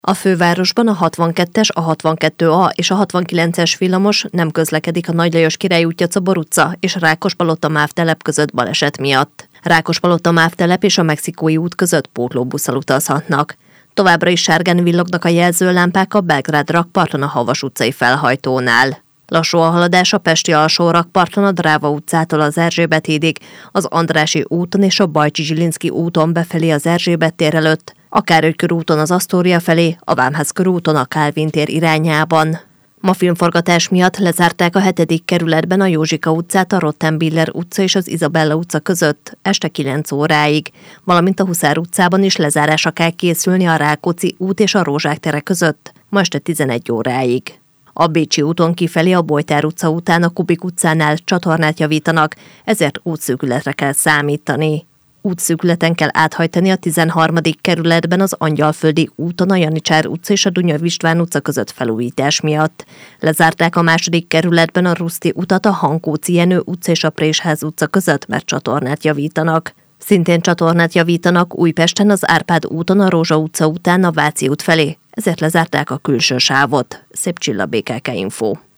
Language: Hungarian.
A fővárosban a 62-es, a 62A és a 69-es villamos nem közlekedik a Nagy Lajos Király útja Czobor utca és Rákospalota MÁV telep között baleset miatt. Rákospalota MÁV telep és a Mexikói út között pótlóbusszal utazhatnak. Továbbra is sárgán villognak a jelzőlámpák a Belgrád rakparton a Havas utcai felhajtónál. Lassú a haladás a pesti alsó rakparton a Dráva utcától az Erzsébet hídig, az Andrássy úton és a Bajcsy-Zsilinszky úton befelé az Erzsébet tér előtt, a Károly körúton az Asztória felé, a Vámház körúton a Kálvin tér irányában. Ma filmforgatás miatt lezárták a 7. kerületben a Józsika utcát, a Rottenbiller utca és az Izabella utca között este 9 óráig, valamint a Huszár utcában is lezárásra kell készülni a Rákóczi út és a Rózsák tere között, ma este 11 óráig. A Bécsi úton kifelé a Bojtár utca után a Kubik utcánál csatornát javítanak, ezért útszűkületre kell számítani. Útszűkületen kell áthajtani a 13. kerületben az Angyalföldi úton a Janicsár utca és a Dunyov István utca között felújítás miatt. Lezárták a 2. kerületben a Ruszti utat a Hankóczi Jenő utca és a Présház utca között, mert csatornát javítanak. Szintén csatornát javítanak Újpesten az Árpád úton a Rózsa utca után a Váci út felé, ezért lezárták a külső sávot. Szép Csilla, BKK Info.